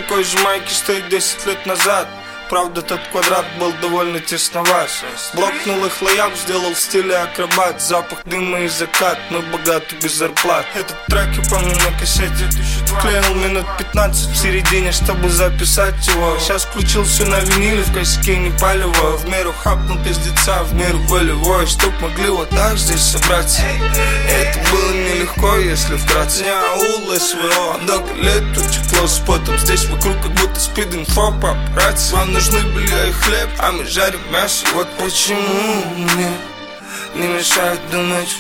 такой же майке, что и 10 лет назад. Правда, тот квадрат был довольно тесноват. Блокнул их лояк, сделал в стиле акробат. Запах дыма и закат, мы богаты без зарплат. Этот трек я помню на кассете. Клеил минут 15 в середине, чтобы записать его. Сейчас включил все на виниле, в косяке не палево. В меру хапнул пиздеца, в меру болевой, чтоб могли вот так здесь собраться. Это было нелегко, если вкратце. Не аул, СВО, много лет тут тепло с потом. Здесь вокруг как будто спид-инфо, папарацци. Вам нужны белье и хлеб, а мы жарим мясо. Вот почему мне не мешает думать,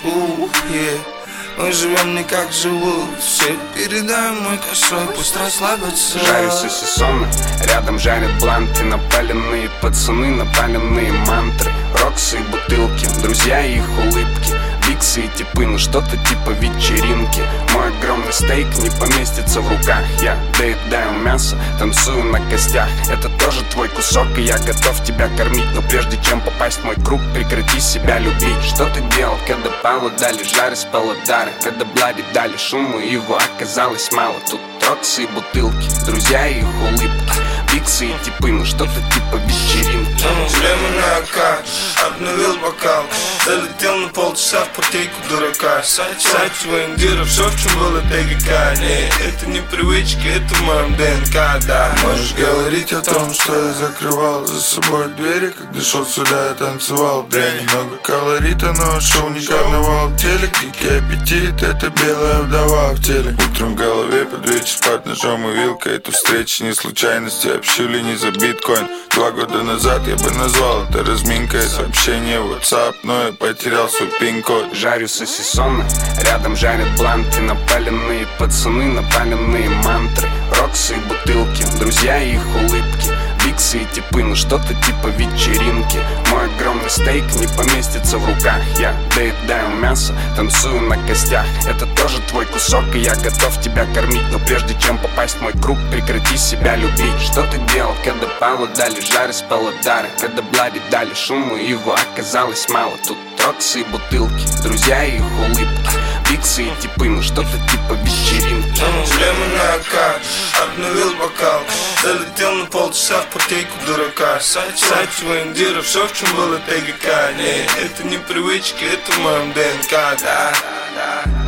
мы живем не как живут все. Передай мой косой, пусть расслабятся. Жарю сосисоны, рядом жарят бланты. Напаленные пацаны, напаленные мантры. Роксы и бутылки, друзья и их улыбки. Биксы и типы, ну что-то типа вечеринки. Мой огромный стейк не поместится в руках. Я доедаю мясо, танцую на костях. Это тоже твой кусок, и я готов тебя кормить. Но прежде чем попасть в мой круг, прекрати себя любить. Что ты делал, когда Павлу дали жары с паладары? Когда Блади дали шуму, его оказалось мало. Тут роксы и бутылки, друзья и их улыбки. Биксы и типы, ну что-то типа вечеринки. Лемонный АК, обновил бокал. Залетел на полчаса в партейку дурака. Сачева индира, все в чем было ТГК. Не, это не привычки, это в моем ДНК, да. Можешь говорить о том, что я закрывал за собой двери. Когда шел сюда, я танцевал дрянь. Много колорита, но шоу не карнавал. Телек, дикий аппетит, это белая вдова в теле. Утром в голове под вечер под ножом и вилкой. Эту встречу не случайности, общили не за биткоин. 2 года назад я бы назвал это разминкой. Сообщение в WhatsApp, но я потерял свой пин-код. Жарю сосисоны, рядом жарят бланты. Напаленные пацаны, напаленные мантры. Роксы и бутылки, друзья и их улыбки. Биксы и типы, ну что-то типа вечеринки. Мой огромный стейк не поместится в руках. Я доедаю мясо, танцую на костях. Это тоже твой кусок, и я готов тебя кормить. Но прежде чем попасть в мой круг, прекрати себя любить. Что ты делал, когда Павлу дали жары с паладары? Когда Блади дали шуму, его оказалось мало. Тут роксы и бутылки, друзья и их улыбки. Биксы и типы, ну что-то типа вечеринки. Лемонный АК, обновил бокал. Залетел на полчаса в партейку дурака. Сачева индира, все в чем было ТГК. Не, это не привычки, это в моем ДНК, да.